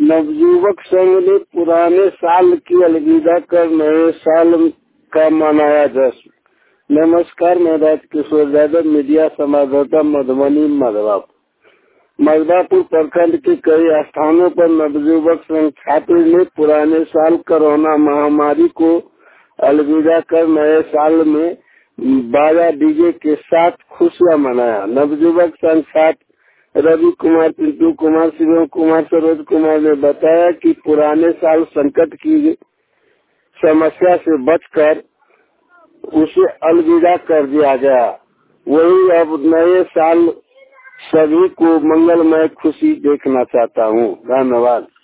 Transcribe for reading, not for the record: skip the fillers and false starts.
नवयुवक संघ ने पुराने साल की अलविदा कर नए साल का मनाया जश्न। नमस्कार, मैं राजकिशोर यादव, मीडिया संवाददाता, मधुबनी मधवापुर प्रखंड के कई स्थानों पर नवयुवक संघ छात्र ने पुराने साल कोरोना महामारी को अलविदा कर नए साल में बाजा डीजे के साथ खुशियां मनाया। नवयुवक संघ छात्र रवि कुमार, पिंटू कुमार, शिवम कुमार, सरोज कुमार ने बताया कि पुराने साल संकट की समस्या से बचकर उसे अलविदा कर दिया गया। वही अब नए साल सभी को मंगलमय खुशी देखना चाहता हूँ। धन्यवाद।